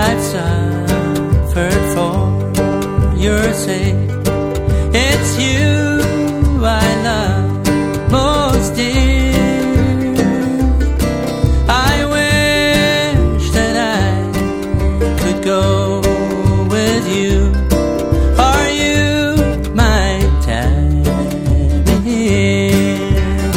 I've suffered for your sake. It's you I love most dear. I wish that I could go with you, or you might tarry here.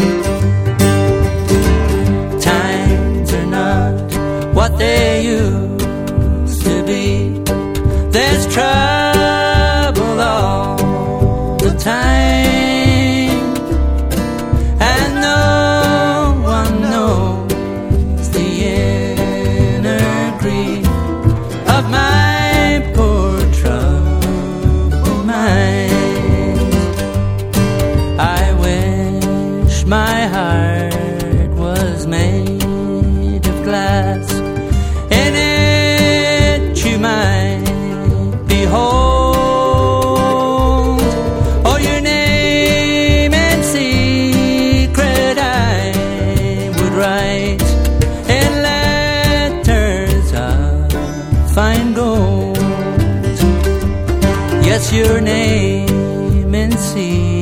Times are not what they used to be. There's trouble all the time, and no one knows the inner grief of my poor troubled mind. I wish my heart was made of glass. In it you might behold all your name and secret I would write in letters of fine gold. Yes, your name in secret